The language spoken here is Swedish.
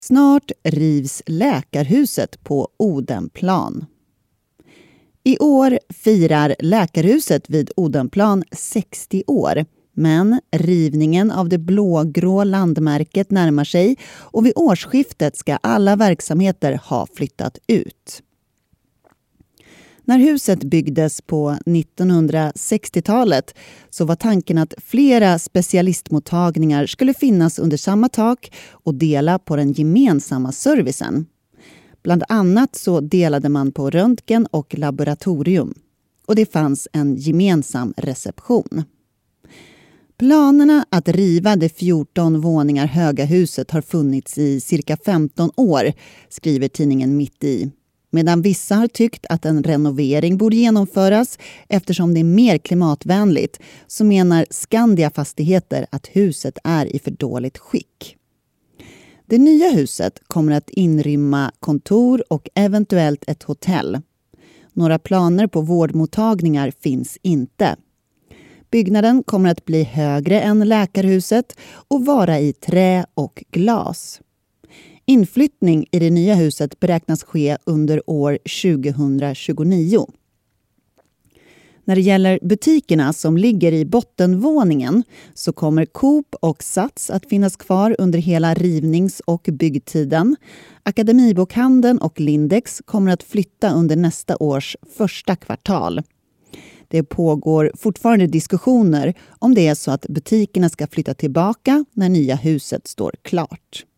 Snart rivs läkarhuset på Odenplan. I år firar läkarhuset vid Odenplan 60 år. Men rivningen av det blågrå landmärket närmar sig och vid årsskiftet ska alla verksamheter ha flyttat ut. När huset byggdes på 1960-talet så var tanken att flera specialistmottagningar skulle finnas under samma tak och dela på den gemensamma servicen. Bland annat så delade man på röntgen och laboratorium och det fanns en gemensam reception. Planerna att riva det 14 våningar höga huset har funnits i cirka 15 år, skriver tidningen Mitt i. Medan vissa har tyckt att en renovering borde genomföras eftersom det är mer klimatvänligt, så menar Skandia Fastigheter att huset är i för dåligt skick. Det nya huset kommer att inrymma kontor och eventuellt ett hotell. Några planer på vårdmottagningar finns inte. Byggnaden kommer att bli högre än läkarhuset och vara i trä och glas. Inflyttning i det nya huset beräknas ske under år 2029. När det gäller butikerna som ligger i bottenvåningen så kommer Coop och Sats att finnas kvar under hela rivnings- och byggtiden. Akademibokhandeln och Lindex kommer att flytta under nästa års första kvartal. Det pågår fortfarande diskussioner om det är så att butikerna ska flytta tillbaka när nya huset står klart.